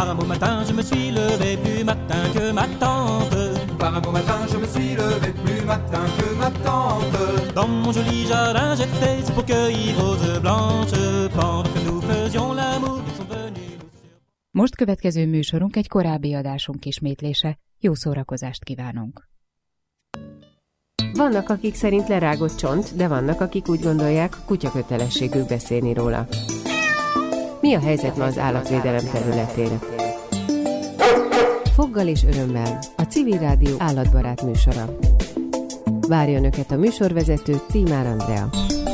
Par un beau matin, je me suis levé plus matin que ma tante. Par un beau matin, je me suis levé plus matin que ma tante. Dans mon joli jardin, j'étais pour cueillir roses blanches. Pendant que nous faisions l'amour, ils sont venus nous sur... Most következő műsorunk egy korábbi adásunk ismétlése. Jó szórakozást kívánunk! Vannak, akik szerint lerágott csont, de vannak, akik úgy gondolják, kutyakötelességük beszélni róla. Mi a helyzet ma az állatvédelem területén? Foggal és örömmel, a Civil Rádió állatbarát műsora. Várja Önöket a műsorvezető Tímár Andrea.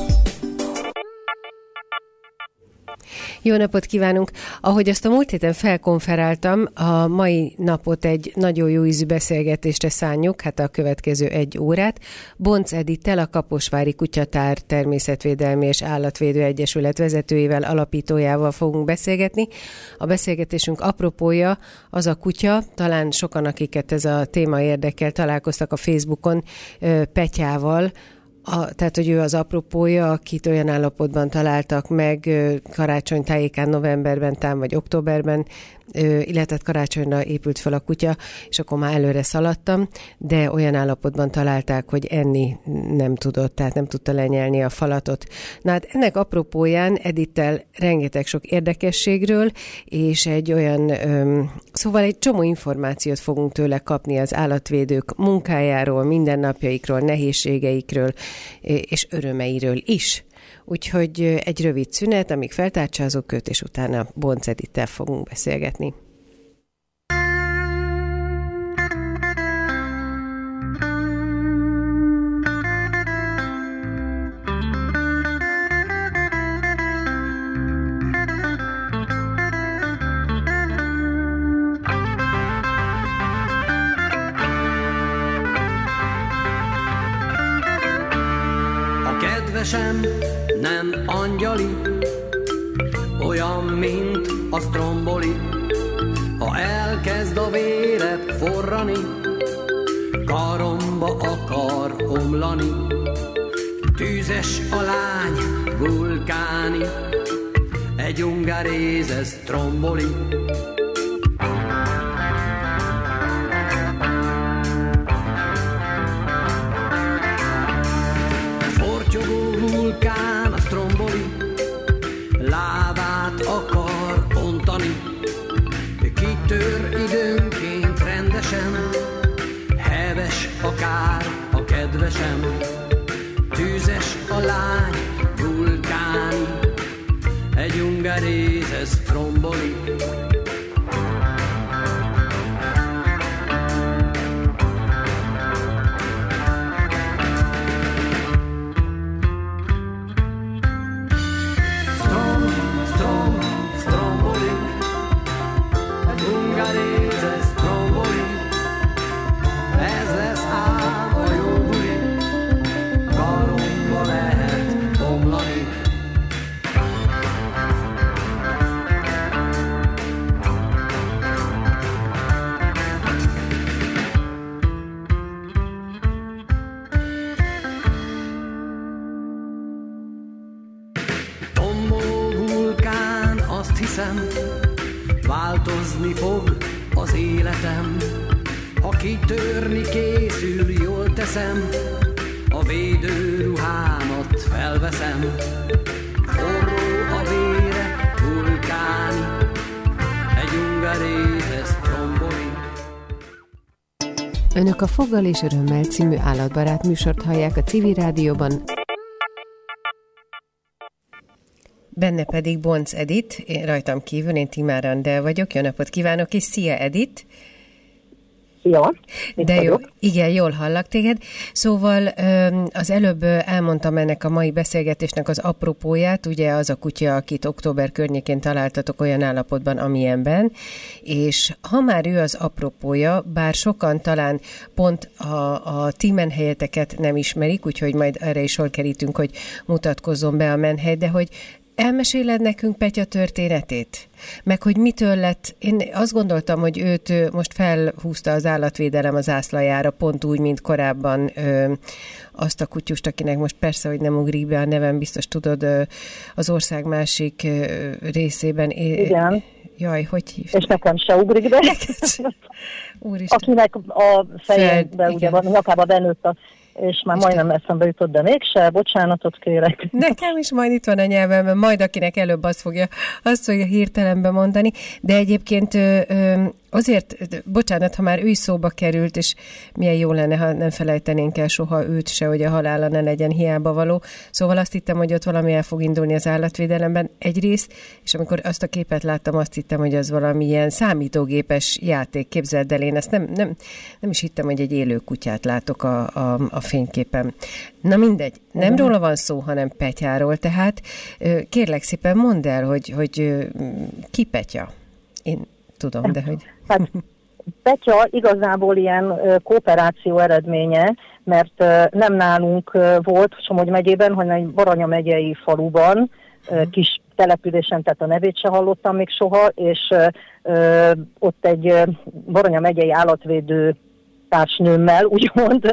Jó napot kívánunk! Ahogy azt a múlt héten felkonferáltam, a mai napot egy nagyon jó ízű beszélgetésre szánjuk, hát a következő 1 órát. Bonc Edittel, a Kaposvári Kutyatár Természetvédelmi és Állatvédő Egyesület vezetőjével, alapítójával fogunk beszélgetni. A beszélgetésünk apropója az a kutya, talán sokan, akiket ez a téma érdekel, találkoztak a Facebookon Petyával, tehát, hogy ő az apropója, akit olyan állapotban találtak meg karácsony tájékán, novemberben, vagy októberben, illetve karácsonyra épült fel a kutya, és akkor már előre szaladtam, de olyan állapotban találták, hogy enni nem tudott, tehát nem tudta lenyelni a falatot. Na hát ennek apropóján Edittel rengeteg sok érdekességről, és egy olyan, szóval egy csomó információt fogunk tőle kapni az állatvédők munkájáról, mindennapjaikról, nehézségeikről, és örömeiről is. Úgyhogy egy rövid szünet, amíg feltárcsázok őt, és utána Bonc Edittel fogunk beszélgetni. Kedvesem nem angyali, olyan, mint a stromboli. Ha elkezd a véred forrani, karomba akar omlani. Tűzes a lány, vulkáni, egy ungaréze stromboli. Vulkán a stromboli, lávát akar ontani. Kitör időnként rendesen, heves akár a kedvesem. Tűzes a lány, vulkáni, egy ungaréze stromboli. Változni fog az életem, ha kitörni készül, jól teszem, a védőruhámat felveszem. Forró a vére, vulkáni, egy ungaréze stromboli. Önök a Foggal és örömmel című állatbarát műsort hallják a Civil Rádióban. Benne pedig Bonc Edit, én rajtam kívül, én Tímár Andrea vagyok. Jó napot kívánok, és szia Edit! Szia! De jó, igen, jól hallak téged. Szóval az előbb elmondtam ennek a mai beszélgetésnek az apropóját, ugye az a kutya, akit október környékén találtatok olyan állapotban, amilyenben, és ha már ő az apropója, bár sokan talán pont a ti menhelyeteket nem ismerik, úgyhogy majd erre is sor kerítünk, hogy mutatkozzon be a menhely, de hogy elmeséled nekünk Petya történetét? Meg hogy mitől lett, én azt gondoltam, hogy őt most felhúzta az állatvédelem az zászlajára, pont úgy, mint korábban azt a kutyust, akinek most persze, hogy nem ugrik be a nevem, biztos tudod, az ország másik részében Jaj, hogy hívták? És nekem se ugrik be. Úristen. Akinek a fejében ugye van, nyakába benőtt és már majdnem eszembe jutott, de mégse, bocsánatot kérek. Nekem is majd itt van a nyelvemben, majd akinek előbb azt fogja hirtelenbe mondani, de egyébként azért, bocsánat, ha már ő is szóba került, és milyen jó lenne, ha nem felejtenénk el soha őt se, hogy a halála ne legyen hiába való. Szóval azt hittem, hogy ott valami el fog indulni az állatvédelemben egyrészt, és amikor azt a képet láttam, azt hittem, hogy az valamilyen számítógépes játék. Képzeld el, én ezt nem is hittem, hogy egy élő kutyát látok a fényképen. Na mindegy, nem róla van szó, hanem Petyáról, tehát kérlek szépen mondd el, hogy ki Petya? Én tudom, de hogy... Hát Petya igazából ilyen kooperáció eredménye, mert nem nálunk volt Somogy megyében, hanem egy Baranya megyei faluban, kis településen, tehát a nevét se hallottam még soha, és ott egy Baranya megyei állatvédő társnőmmel, úgymond,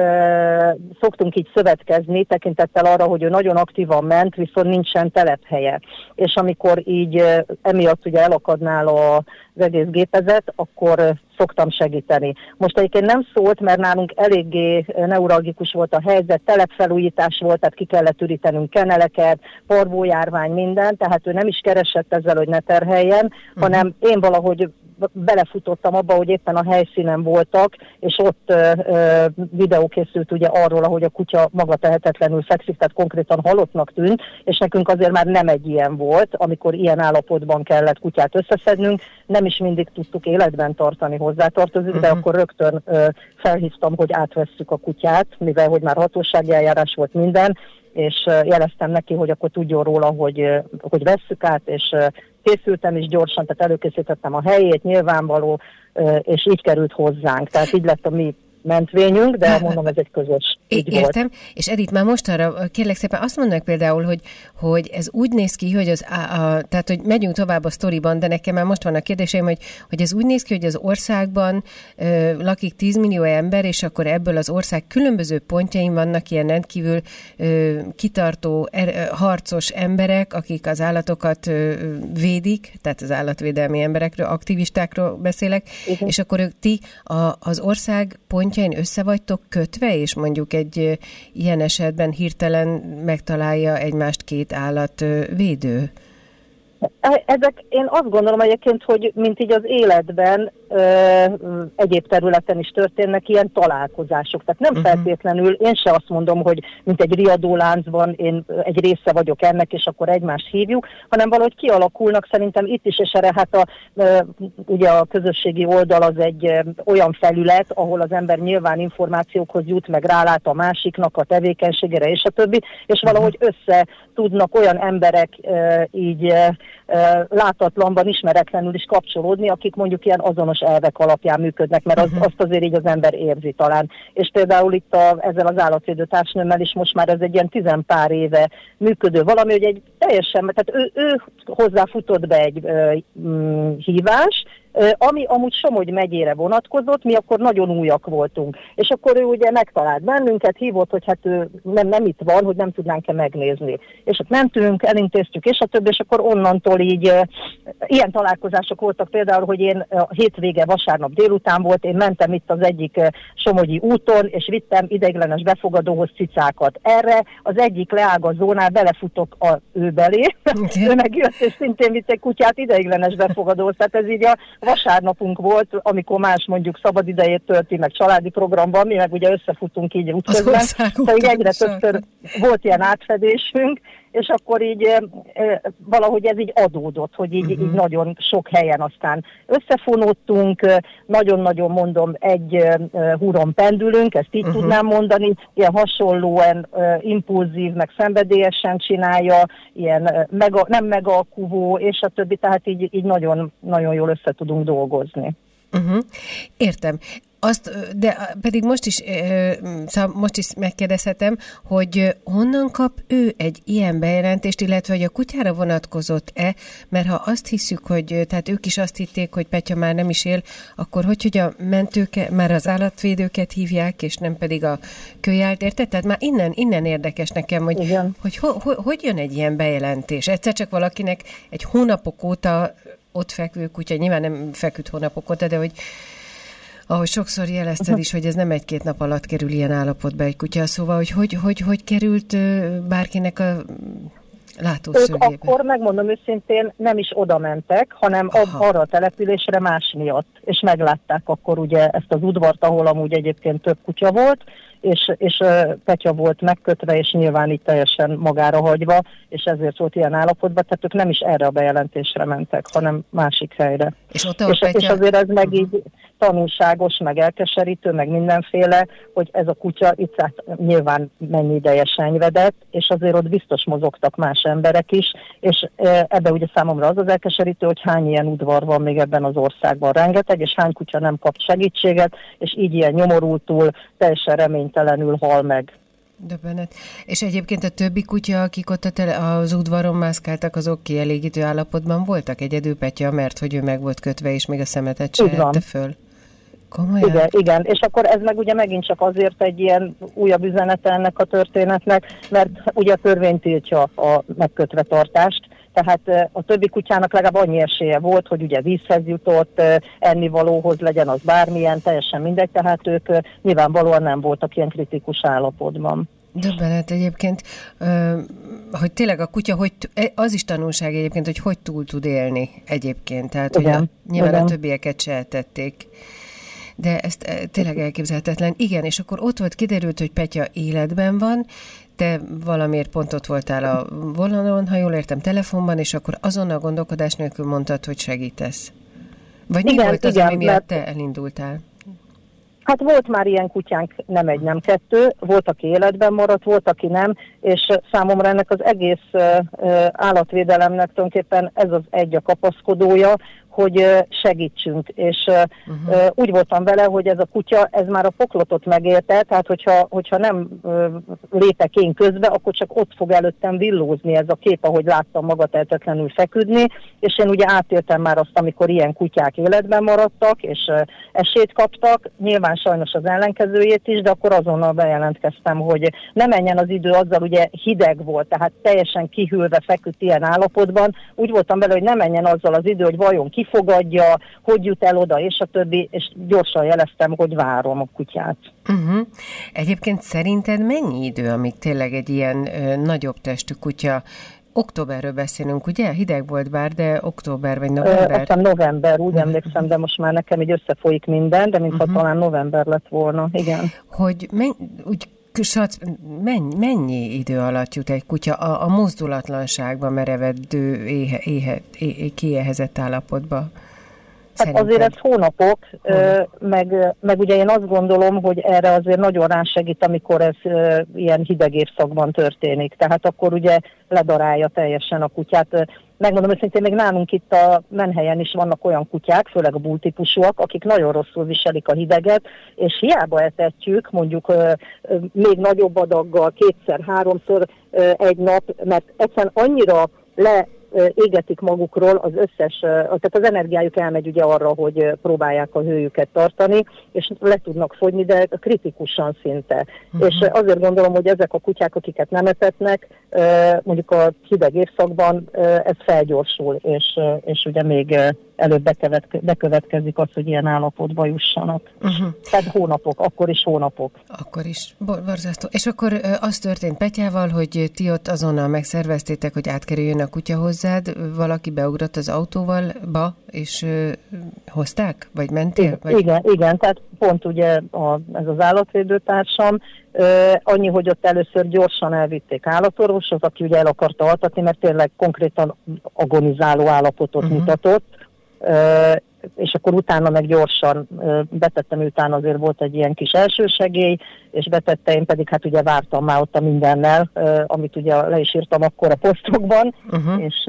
szoktunk így szövetkezni, tekintettel arra, hogy ő nagyon aktívan ment, viszont nincsen telephelye. És amikor így emiatt ugye elakadnál az egész gépezet, akkor szoktam segíteni. Most egyébként nem szólt, mert nálunk eléggé neuralgikus volt a helyzet, telepfelújítás volt, tehát ki kellett ürítenünk keneleket, parvójárvány, minden, tehát ő nem is keresett ezzel, hogy ne terheljen, hanem én valahogy belefutottam abba, hogy éppen a helyszínen voltak, és ott videó készült ugye arról, ahogy a kutya maga tehetetlenül fekszik, tehát konkrétan halottnak tűnt, és nekünk azért már nem egy ilyen volt, amikor ilyen állapotban kellett kutyát összeszednünk, nem is mindig tudtuk életben tartani, hozzátartozik, de akkor rögtön felhívtam, hogy átvesszük a kutyát, mivel hogy már hatósági eljárás volt minden, és jeleztem neki, hogy akkor tudjon róla, hogy vesszük át, és készültem is gyorsan, tehát előkészítettem a helyét, nyilvánvaló, és így került hozzánk. Tehát így lett a mi mentvényünk, de mondom, ez egy közös ügy volt. Értem, és Edith, már mostanra kérlek szépen azt mondanak például, hogy ez úgy néz ki, hogy tehát, hogy megyünk tovább a sztoriban, de nekem már most van a kérdéseim, hogy ez úgy néz ki, hogy az országban lakik 10 millió ember, és akkor ebből az ország különböző pontjain vannak ilyen rendkívül kitartó, harcos emberek, akik az állatokat védik, tehát az állatvédelmi emberekről, aktivistákról beszélek, és akkor ti az ország pontjain össze vagytok kötve, és mondjuk egy ilyen esetben hirtelen megtalálja egymást két állatvédő? Ezek, én azt gondolom egyébként, hogy mint így az életben egyéb területen is történnek ilyen találkozások. Tehát nem feltétlenül, én se azt mondom, hogy mint egy riadóláncban én egy része vagyok ennek, és akkor egymást hívjuk, hanem valahogy kialakulnak szerintem itt is, és erre hát ugye a közösségi oldal az egy olyan felület, ahol az ember nyilván információkhoz jut, meg rálát a másiknak a tevékenységére, és a többi, és valahogy össze tudnak olyan emberek így látatlanban, ismeretlenül is kapcsolódni, akik mondjuk ilyen azonos elvek alapján működnek, mert azt azért így az ember érzi talán. És például itt ezzel az állatvédő társnőmmel is most már ez egy ilyen 10 pár éve működő valami, hogy egy teljesen, tehát ő hozzáfutott be egy hívás, ami amúgy Somogy megyére vonatkozott, mi akkor nagyon újak voltunk. És akkor ő ugye megtalált bennünket, hívott, hogy hát ő nem itt van, hogy nem tudnánk-e megnézni. És ott mentünk, elintéztük, és a többi, és akkor onnantól így ilyen találkozások voltak például, hogy én a hétvége vasárnap délután volt, én mentem itt az egyik somogyi úton, és vittem ideiglenes befogadóhoz cicákat. Erre az egyik leágazónál belefutok ő belé, ő megjött, és szintén vitt egy kutyát ideiglenes befogadóhoz. Tehát ez így a vasárnapunk volt, amikor más mondjuk szabadidejét tölti, meg családi programban, mi meg ugye összefutunk így útközben. Tehát egyre többször volt ilyen átfedésünk, és akkor így valahogy ez így adódott, hogy így nagyon sok helyen aztán összefonódtunk, nagyon-nagyon mondom, egy húron pendülünk, ezt így tudnám mondani, ilyen hasonlóan impulzív, meg szenvedélyesen csinálja, ilyen nem megaalkuvó, és a többi, tehát így nagyon, nagyon jól össze tudunk dolgozni. Értem. De pedig most is megkérdezhetem, hogy honnan kap ő egy ilyen bejelentést, illetve hogy a kutyára vonatkozott-e, mert ha azt hiszük, hogy tehát ők is azt hitték, hogy Petya már nem is él, akkor hogy a mentőket, már az állatvédőket hívják, és nem pedig a kölyált, érted? Tehát már innen érdekes nekem, hogy jön egy ilyen bejelentés. Egyszer csak valakinek egy hónapok óta ott fekvő kutya, nyilván nem feküdt hónapok óta, de hogy ahogy sokszor jelezted is, hogy ez nem egy-két nap alatt kerül ilyen állapotba egy kutya, szóval, hogy került bárkinek a látószögébe? Ők akkor, megmondom őszintén, nem is oda mentek, hanem arra a településre más miatt. És meglátták akkor ugye ezt az udvart, ahol amúgy egyébként több kutya volt, és Petya volt megkötve, és nyilván itt teljesen magára hagyva, és ezért volt ilyen állapotban, tehát ők nem is erre a bejelentésre mentek, hanem másik helyre. És azért ez meg így tanulságos, meg elkeserítő, meg mindenféle, hogy ez a kutya itt nyilván mennyi ideje senyvedett, és azért ott biztos mozogtak más emberek is, és ebbe ugye számomra az elkeserítő, hogy hány ilyen udvar van még ebben az országban, rengeteg, és hány kutya nem kap segítséget, és így ilyen nyomorultul, teljesen reménytelenül hal meg. Döbbenet. És egyébként a többi kutya, akik ott az udvaron mászkáltak, azok kielégítő állapotban voltak? Egyedül Petya, mert hogy ő meg volt kötve, és még a szemetet se ette föl? Komolyan? Igen, és akkor ez meg ugye megint csak azért egy ilyen újabb üzenete ennek a történetnek, mert ugye a törvény tiltja a megkötve tartást, tehát a többi kutyának legalább annyi esélye volt, hogy ugye vízhez jutott, ennivalóhoz legyen az bármilyen, teljesen mindegy, tehát ők nyilvánvalóan nem voltak ilyen kritikus állapotban. Döbbenet egyébként, hogy tényleg a kutya, az is tanulság egyébként, hogy túl tud élni egyébként, tehát hogy nyilván a többieket se eltették. De ez tényleg elképzelhetetlen. Igen, és akkor ott volt, kiderült, hogy Petya életben van, te valamiért pont ott voltál a vonalon, ha jól értem, telefonban, és akkor azonnal gondolkodás nélkül mondtad, hogy segítesz. Vagy mi volt az, ami miatt te elindultál? Hát volt már ilyen kutyánk, nem egy, nem kettő, volt, aki életben maradt, volt, aki nem, és számomra ennek az egész állatvédelemnek tulajdonképpen ez az egy a kapaszkodója, hogy segítsünk, és úgy voltam vele, hogy ez a kutya, ez már a poklotot megérte, tehát hogyha nem lépek én közbe, akkor csak ott fog előttem villózni ez a kép, ahogy láttam magatehetetlenül feküdni, és én ugye átéltem már azt, amikor ilyen kutyák életben maradtak, és esélyt kaptak, nyilván sajnos az ellenkezőjét is, de akkor azonnal bejelentkeztem, hogy ne menjen az idő, azzal ugye hideg volt, tehát teljesen kihűlve feküdt ilyen állapotban, úgy voltam vele, hogy ne menjen azzal az idő, hogy vajon kifogadja, hogy jut el oda, és a többi, és gyorsan jeleztem, hogy várom a kutyát. Egyébként szerinted mennyi idő, amíg tényleg egy ilyen nagyobb testű kutya, októberről beszélünk, ugye? Hideg volt bár, de október vagy november? Aztán november, úgy emlékszem, de most már nekem így összefolyik minden, de mintha talán november lett volna, igen. Hogy mennyi idő alatt jut egy kutya a mozdulatlanságba merevedő, kiéhezett állapotba? Hát azért ez hónapok, meg ugye én azt gondolom, hogy erre azért nagyon rásegít, amikor ez ilyen hideg évszakban történik. Tehát akkor ugye ledarálja teljesen a kutyát. Megmondom őszintén, még nálunk itt a Menhelyen is vannak olyan kutyák, főleg a bulltípusúak, akik nagyon rosszul viselik a hideget, és hiába etetjük, mondjuk még nagyobb adaggal, 2-3-szor egy nap, mert egyszerűen annyira égetik magukról az összes, tehát az energiájuk elmegy ugye arra, hogy próbálják a hőjüket tartani, és le tudnak fogyni, de kritikusan szinte. És azért gondolom, hogy ezek a kutyák, akiket nem etetnek, mondjuk a hideg évszakban ez felgyorsul, és ugye még előbb bekövetkezik az, hogy ilyen állapotba jussanak. Tehát hónapok, akkor is hónapok. Akkor is, borzasztó. És akkor az történt Petyával, hogy ti ott azonnal megszerveztétek, hogy átkerüljön a kutya hozzád, valaki beugrott az autóval, és hozták? Vagy mentél? Vagy? Igen, tehát pont ugye ez az állatvédőtársam, annyi, hogy ott először gyorsan elvitték állatorvoshoz, aki ugye el akarta altatni, mert tényleg konkrétan agonizáló állapotot mutatott, és akkor utána meg gyorsan betettem, utána azért volt egy ilyen kis elsősegély, és betette, én pedig hát ugye vártam már ott a mindennel, amit ugye le is írtam akkor a posztokban,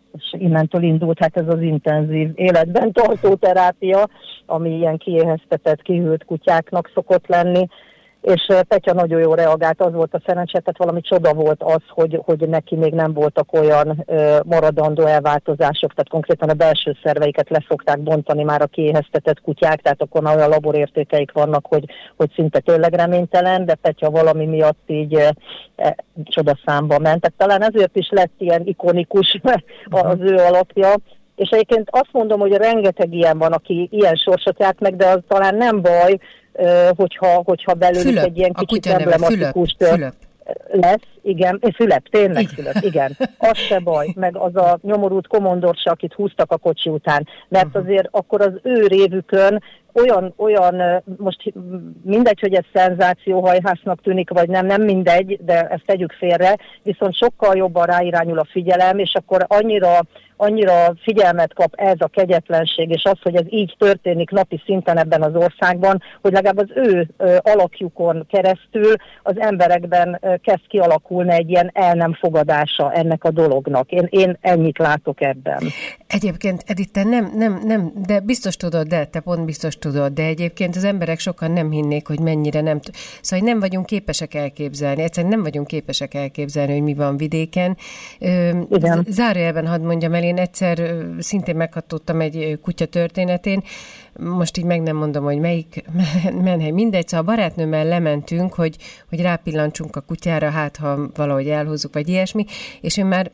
és innentől indult hát ez az intenzív életben tartó terápia, ami ilyen kiéheztetett, kihűlt kutyáknak szokott lenni, és Petya nagyon jól reagált, az volt a szerencse, tehát valami csoda volt az, hogy neki még nem voltak olyan maradandó elváltozások, tehát konkrétan a belső szerveiket le szokták bontani már a kiéheztetett kutyák, tehát akkor olyan laborértékeik vannak, hogy szinte tényleg reménytelen, de Petya valami miatt így csodaszámba ment. Tehát talán ezért is lett ilyen ikonikus az ő alapja, és egyébként azt mondom, hogy rengeteg ilyen van, aki ilyen sorsot járt meg, de az talán nem baj, hogyha belőlük Fülöp, egy ilyen kicsit emblematikus Fülöp. lesz, igen, Fülöp, tényleg Fülöp, igen, az se baj, meg az a nyomorult komondor se, akit húztak a kocsi után, mert azért akkor az ő révükön olyan, most mindegy, hogy ez szenzációhajhásznak tűnik, vagy nem mindegy, de ezt tegyük félre, viszont sokkal jobban ráirányul a figyelem, és akkor annyira figyelmet kap ez a kegyetlenség, és az, hogy ez így történik napi szinten ebben az országban, hogy legalább az ő alakjukon keresztül az emberekben kezd kialakulni egy ilyen el nem fogadása ennek a dolognak. Én ennyit látok ebben. Egyébként, Edith, te nem, de biztos tudod, te pont biztos tudod, de egyébként az emberek sokan nem hinnék, hogy mennyire nem... Szóval nem vagyunk képesek elképzelni, egyszerűen nem vagyunk képesek elképzelni, hogy mi van vidéken. Zárójelben hadd mondjam el, én egyszer szintén meghatottam egy kutya történetén, most így meg nem mondom, hogy melyik menhely, mindegy, szóval a barátnőmmel lementünk, hogy rápillantsunk a kutyára, hát ha valahogy elhozzuk, vagy ilyesmi, és én már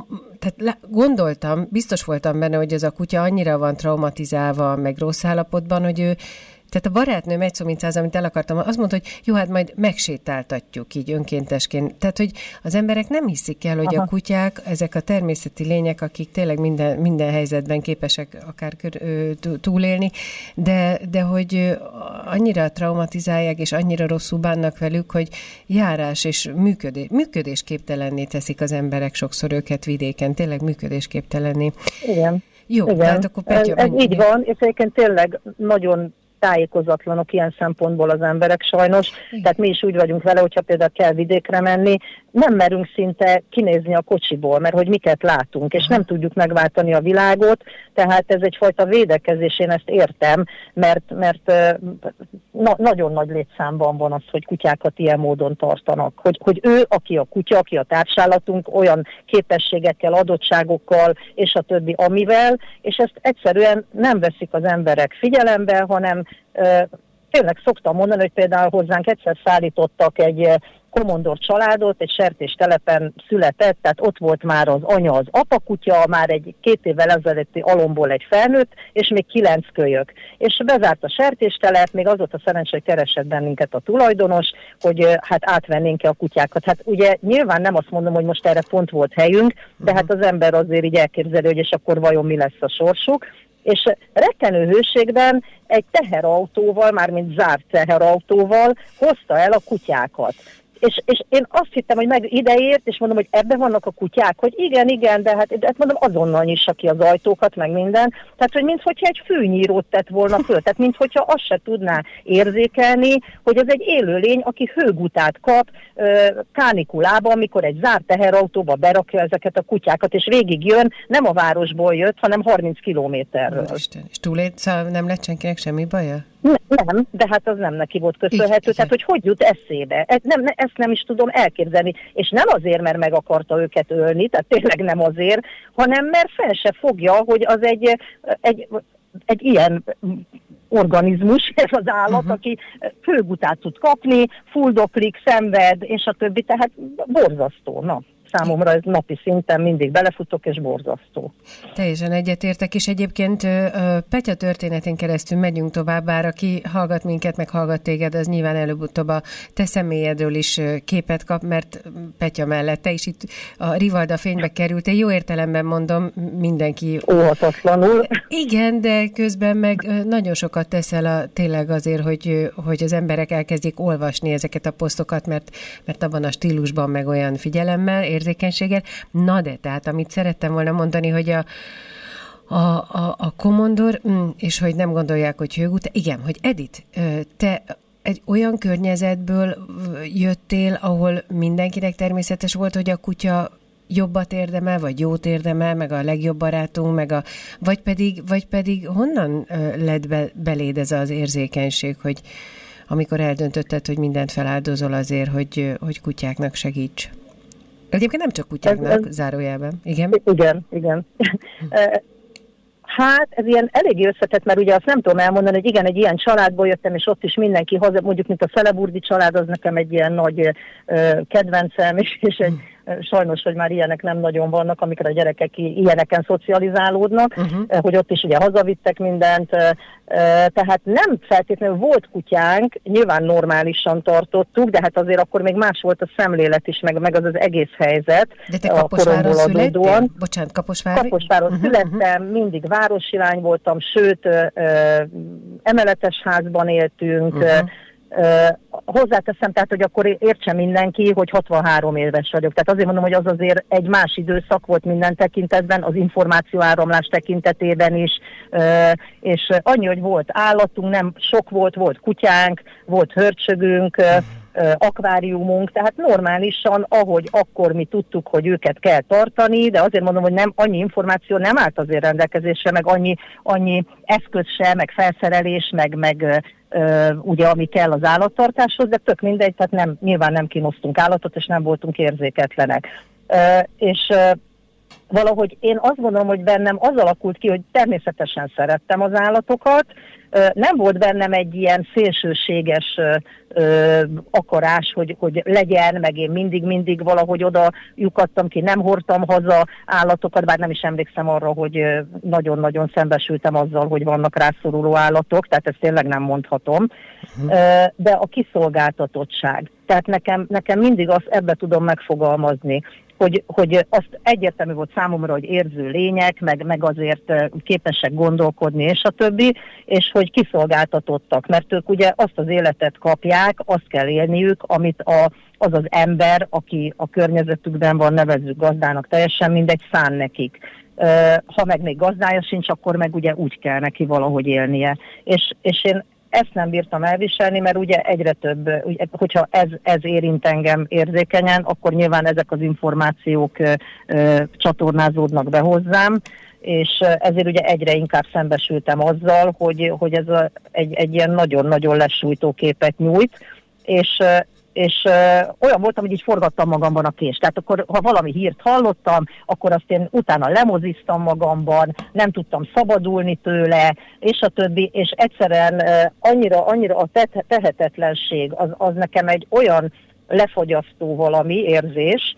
gondoltam, biztos voltam benne, hogy az a kutya annyira van traumatizálva, meg rossz állapotban, hogy ő, tehát a barátnőm egy szó mint száz, amit el akartam, azt mondta, hogy jó, hát majd megsétáltatjuk így önkéntesként. Tehát, hogy az emberek nem hiszik el, hogy a kutyák, ezek a természeti lények, akik tényleg minden helyzetben képesek akár túlélni, de hogy annyira traumatizálják, és annyira rosszul bánnak velük, hogy járás és működésképtelenné teszik az emberek sokszor őket vidéken, tényleg működésképtelenné. Igen. Jó, igen. tehát akkor Petya, ez így van, és egyébként tényleg nagyon tájékozatlanok ilyen szempontból az emberek sajnos. Igen. Tehát mi is úgy vagyunk vele, hogyha például kell vidékre menni, nem merünk szinte kinézni a kocsiból, mert hogy miket látunk, és nem tudjuk megváltani a világot, tehát ez egyfajta védekezés, én ezt értem, mert nagyon nagy létszámban van az, hogy kutyákat ilyen módon tartanak. Hogy ő, aki a kutya, aki a társállatunk, olyan képességekkel, adottságokkal, és a többi amivel, és ezt egyszerűen nem veszik az emberek figyelembe, hanem tényleg szoktam mondani, hogy például hozzánk egyszer szállítottak egy komondor családot, egy sertéstelepen született, tehát ott volt már az anya, az apakutya, már egy 2 évvel ezelőtti alomból egy felnőtt, és még 9 kölyök. És bezárt a sertéstelep, még az volt a szerencsé, hogy keresett bennünket a tulajdonos, hogy hát átvennénk-e a kutyákat. Hát ugye nyilván nem azt mondom, hogy most erre pont volt helyünk, de hát az ember azért így elképzeli, hogy és akkor vajon mi lesz a sorsuk. És rettenő hőségben egy teherautóval, mármint zárt teherautóval hozta el a kutyákat. És én azt hittem, hogy meg ideért, és mondom, hogy ebben vannak a kutyák, hogy igen, de hát mondom, azonnal nyissa ki az ajtókat, meg minden. Tehát, hogy minthogyha egy fűnyírót tett volna föl, tehát minthogyha azt se tudná érzékelni, hogy ez egy élőlény, aki hőgutát kap kánikulában, amikor egy zárt teherautóba berakja ezeket a kutyákat, és végig jön, nem a városból jött, hanem 30 kilométerről. Isten. És szóval nem lett senkinek semmi baja? Nem, de hát az nem neki volt köszönhető, tehát hogy jut eszébe. Ezt nem is tudom elképzelni. És nem azért, mert meg akarta őket ölni, tehát tényleg nem azért, hanem mert fel se fogja, hogy az egy ilyen organizmus, ez az állat, aki főgutát tud kapni, fuldoklik, szenved, és a többi, tehát borzasztó, na. Számomra ez napi szinten mindig belefutok, és borzasztó. Teljesen egyetértek, és egyébként Petya történetén keresztül megyünk tovább, bár aki hallgat minket, meg hallgat téged, az nyilván előbb-utóbb a te személyedről is képet kap, mert Petya mellett te is itt a Rivalda fénybe kerültél, jó értelemben mondom, mindenki... Óhatatlanul. Igen, de közben meg nagyon sokat teszel tényleg azért, hogy az emberek elkezdjék olvasni ezeket a posztokat, mert abban a stílusban meg olyan figyelemmel, érzékenységgel. Na de, tehát amit szerettem volna mondani, hogy a komondor, és hogy nem gondolják, hogy hőgút. Igen, hogy Edith, te egy olyan környezetből jöttél, ahol mindenkinek természetes volt, hogy a kutya jobbat érdemel, vagy jót érdemel, meg a legjobb barátunk, vagy pedig honnan lett beléd ez az érzékenység, hogy amikor eldöntötted, hogy mindent feláldozol azért, hogy kutyáknak segíts? Egyébként nem csak kutyáknak, zárójelben. Igen? Igen. Hát ez ilyen eléggé összetett, mert ugye azt nem tudom elmondani, hogy igen, egy ilyen családból jöttem, és ott is mindenki haza, mondjuk mint a Szeleburdi család, az nekem egy ilyen nagy kedvencem, és sajnos, hogy már ilyenek nem nagyon vannak, amikor a gyerekek ilyeneken szocializálódnak, hogy ott is ugye hazavittek mindent, tehát nem feltétlenül volt kutyánk, nyilván normálisan tartottuk, de hát azért akkor még más volt a szemlélet is, meg az egész helyzet. De te Kaposváron születtél? Bocsánat, Kaposváron születtem, mindig városi lány voltam, sőt, emeletes házban éltünk, hozzáteszem, tehát, hogy akkor értse mindenki, hogy 63 éves vagyok. Tehát azért mondom, hogy az azért egy más időszak volt minden tekintetben, az információáramlás tekintetében is, és annyi, hogy volt állatunk, nem sok volt kutyánk, volt hörcsögünk, akváriumunk, tehát normálisan, ahogy akkor mi tudtuk, hogy őket kell tartani, de azért mondom, hogy nem annyi információ nem állt azért rendelkezésre, meg annyi eszköz se, meg felszerelés, meg ugye ami kell az állattartáshoz, de tök mindegy, tehát nyilván nem kínoztunk állatot, és nem voltunk érzéketlenek. És valahogy én azt gondolom, hogy bennem az alakult ki, hogy természetesen szerettem az állatokat, nem volt bennem egy ilyen szélsőséges akarás, hogy legyen, meg én mindig valahogy oda lyukadtam ki, nem hordtam haza állatokat, bár nem is emlékszem arra, hogy nagyon-nagyon szembesültem azzal, hogy vannak rászoruló állatok, tehát ezt tényleg nem mondhatom. De a kiszolgáltatottság, tehát nekem mindig azt ebbe tudom megfogalmazni, hogy azt egyértelmű volt számomra, hogy érző lények, meg azért képesek gondolkodni, és a többi, és hogy kiszolgáltatottak, mert ők ugye azt az életet kapják, azt kell élniük, amit az az ember, aki a környezetükben van, nevezzük gazdának, teljesen mindegy, szán nekik. Ha meg még gazdája sincs, akkor meg ugye úgy kell neki valahogy élnie. És én ezt nem bírtam elviselni, mert ugye egyre több, hogyha ez érint engem érzékenyen, akkor nyilván ezek az információk csatornázódnak be hozzám, és ezért ugye egyre inkább szembesültem azzal, hogy ez egy ilyen nagyon-nagyon lesújtó képet nyújt, és olyan voltam, hogy így forgattam magamban a kést. Tehát akkor, ha valami hírt hallottam, akkor azt én utána lemoziztam magamban, nem tudtam szabadulni tőle, és a többi, és egyszerűen annyira a tehetetlenség, az nekem egy olyan lefogyasztó valami érzés,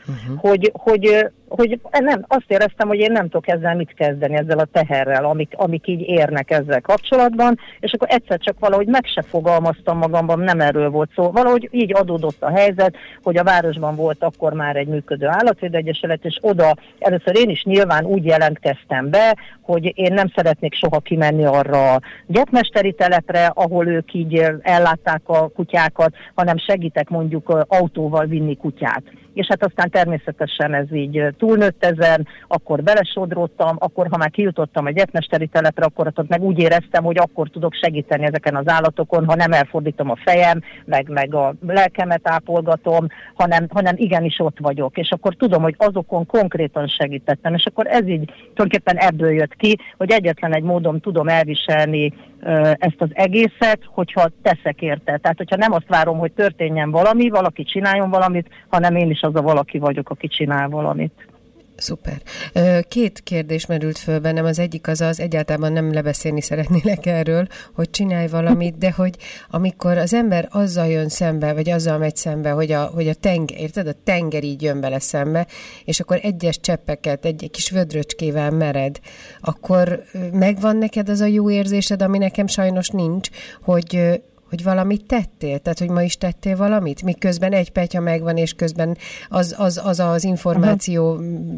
hogy nem, azt éreztem, hogy én nem tudok ezzel mit kezdeni, ezzel a teherrel, amik így érnek ezzel kapcsolatban, és akkor egyszer csak valahogy meg se fogalmaztam magamban, nem erről volt szó. Valahogy így adódott a helyzet, hogy a városban volt akkor már egy működő állatvédőegyesület, és oda először én is nyilván úgy jelentkeztem be, hogy én nem szeretnék soha kimenni arra a gyepmesteri telepre, ahol ők így ellátták a kutyákat, hanem segítek mondjuk autóval vinni kutyát. És hát aztán természetesen ez így túlnőtt ezen, akkor belesodródtam, akkor ha már kijutottam a gyepmesteri telepre, akkor ott meg úgy éreztem, hogy akkor tudok segíteni ezeken az állatokon, ha nem elfordítom a fejem, meg a lelkemet ápolgatom, hanem igenis ott vagyok. És akkor tudom, hogy azokon konkrétan segítettem. És akkor ez így tulajdonképpen ebből jött ki, hogy egyetlen egy módon tudom elviselni ezt az egészet, hogyha teszek érte. Tehát, hogyha nem azt várom, hogy történjen valaki csináljon valamit, hanem én is az a valaki vagyok, aki csinál valamit. Szuper. Két kérdés merült föl bennem. Az egyik az egyáltalán nem lebeszélni szeretnélek erről, hogy csinálj valamit, de hogy amikor az ember azzal jön szembe, vagy azzal megy szembe, hogy a tenger, érted? A tenger így jön bele szembe, és akkor egyes cseppeket egy kis vödröcskével mered, akkor megvan neked az a jó érzésed, ami nekem sajnos nincs, hogy valamit tettél? Tehát, hogy ma is tettél valamit? Miközben egy petya megvan, és közben az információ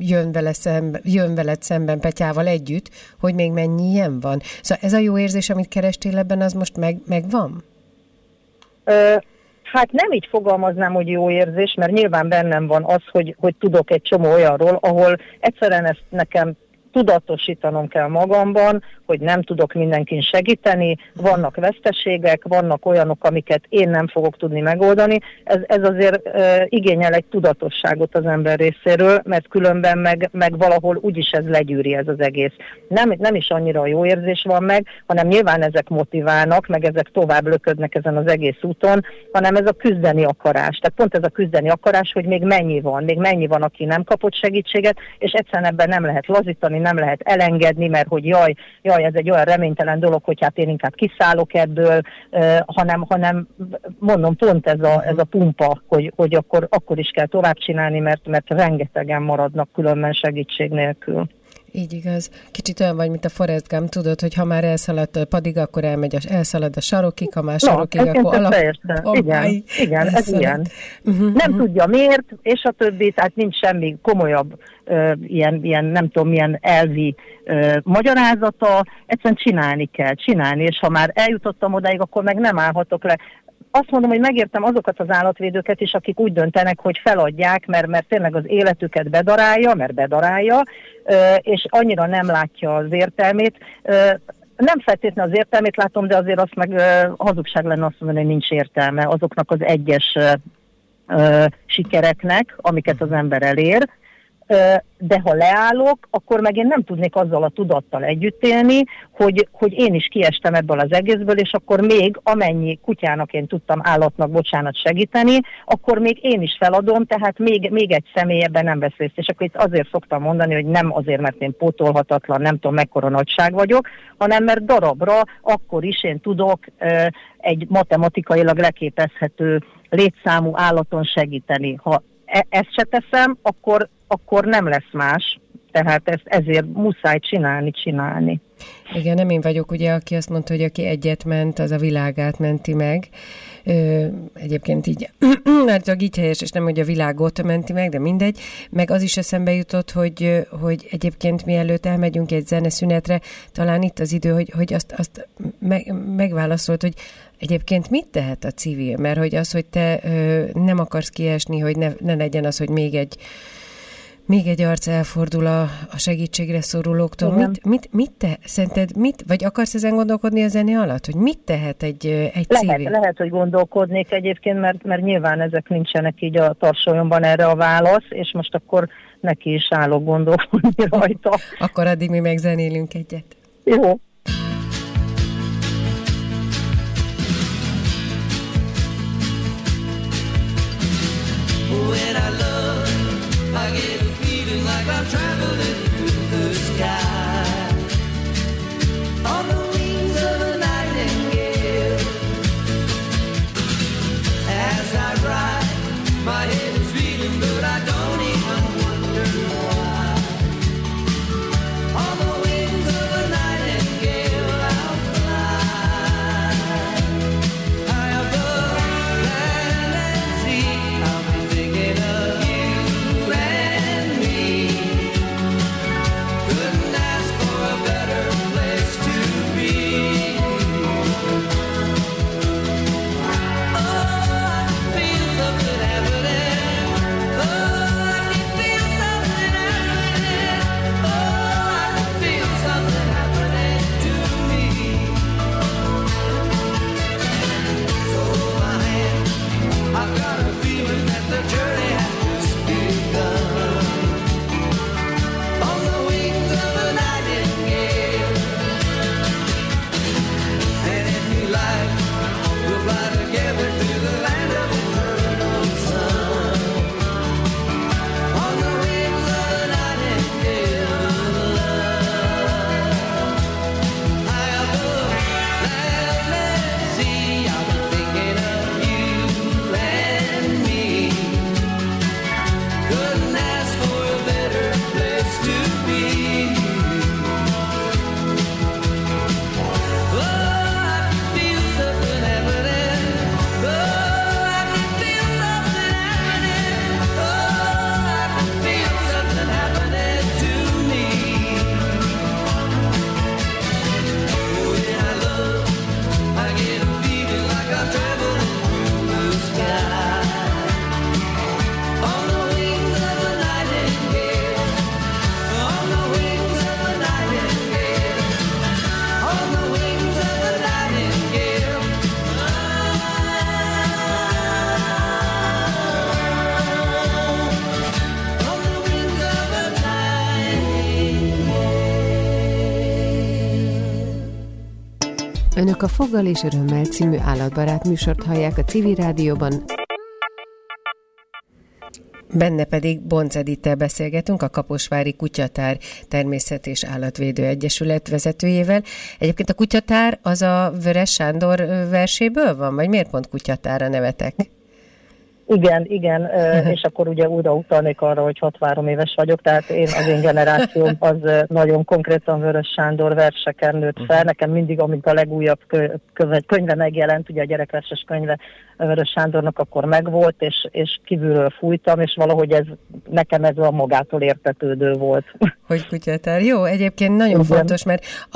jön veled szemben petyával együtt, hogy még mennyi ilyen van. Szóval ez a jó érzés, amit kerestél ebben, az most megvan? Hát nem így fogalmaznám, hogy jó érzés, mert nyilván bennem van az, hogy tudok egy csomó olyanról, ahol egyszerűen ezt nekem tudatosítanom kell magamban, hogy nem tudok mindenkin segíteni, vannak veszteségek, vannak olyanok, amiket én nem fogok tudni megoldani. Ez azért igényel egy tudatosságot az ember részéről, mert különben meg valahol úgyis ez legyűri ez az egész. Nem is annyira a jó érzés van meg, hanem nyilván ezek motiválnak, meg ezek tovább löködnek ezen az egész úton, hanem ez a küzdeni akarás. Tehát pont ez a küzdeni akarás, hogy még mennyi van, aki nem kapott segítséget, és egyszerűen ebben nem lehet lazítani, nem lehet elengedni, mert hogy jaj, ez egy olyan reménytelen dolog, hogy hát én inkább kiszállok ebből, hanem mondom, pont ez a pumpa, hogy akkor is kell tovább csinálni, mert rengetegen maradnak különben segítség nélkül. Így igaz. Kicsit olyan vagy, mint a Forrest Gump, tudod, hogy ha már elszaladt a padig, akkor elszalad a sarokig, ha már sarokig, akkor Igen, ez ilyen. Nem tudja miért, és a többi, tehát nincs semmi komolyabb ilyen nem tudom, milyen elvi magyarázata, egyszerűen csinálni kell, és ha már eljutottam odáig, akkor meg nem állhatok le. Azt mondom, hogy megértem azokat az állatvédőket is, akik úgy döntenek, hogy feladják, mert tényleg az életüket bedarálja, és annyira nem látja az értelmét. Nem feltétlenül az értelmét látom, de azért azt meg hazugság lenne azt mondani, hogy nincs értelme azoknak az egyes sikereknek, amiket az ember elér. De ha leállok, akkor meg én nem tudnék azzal a tudattal együtt élni, hogy én is kiestem ebből az egészből, és akkor még amennyi kutyának én tudtam, állatnak, bocsánat, segíteni, akkor még én is feladom, tehát még egy személy ebben nem vesz részt. És akkor itt azért szoktam mondani, hogy nem azért, mert én pótolhatatlan, nem tudom mekkora nagyság vagyok, hanem mert darabra akkor is én tudok egy matematikailag leképezhető létszámú állaton segíteni. Ha ezt se teszem, akkor nem lesz más. Tehát ezért muszáj csinálni. Igen, nem én vagyok, ugye, aki azt mondta, hogy aki egyet ment, az a világát menti meg. Egyébként így, mert csak így helyes, és nem, hogy a világot menti meg, de mindegy. Meg az is eszembe jutott, hogy egyébként mielőtt elmegyünk egy zeneszünetre, talán itt az idő, hogy azt megválaszolt, hogy egyébként mit tehet a civil? Mert hogy az, hogy te nem akarsz kiesni, hogy ne legyen az, hogy még egy arc elfordul a segítségre szorulóktól. Szerinted vagy akarsz ezen gondolkodni a zene alatt? Hogy mit tehet egy civil? Lehet, hogy gondolkodnék egyébként, mert nyilván ezek nincsenek így a tarsolyomban erre a válasz, és most akkor neki is állok gondolkodni rajta. Akkor addig mi megzenélünk egyet. Jó. When I love, I get a feeling like I'm traveling through the sky on the wings of a nightingale. As I ride, my head is beating, but I don't even wonder why. On the wings of a nightingale, I'll fly high above land and sea. I'll be thinking of you and me. Önök a Foggal és Örömmel című állatbarát műsort hallják a Civil Rádióban. Benne pedig Bonc Edittel beszélgetünk, a Kaposvári Kutyatár Természet- és Állatvédő Egyesület vezetőjével. Egyébként a kutyatár az a Vörös Sándor verséből van, vagy miért pont kutyatár a nevetek? Igen, és akkor ugye újra utalnék arra, hogy 63 éves vagyok, tehát az én generációm az nagyon konkrétan Vörös Sándor verseken nőtt fel. Nekem mindig, amikor a legújabb könyve megjelent, ugye a gyerekverses könyve Vörös Sándornak, akkor megvolt, és kívülről fújtam, és valahogy nekem ez a magától értetődő volt. Hogy kutyatár. Jó, egyébként nagyon fontos, mert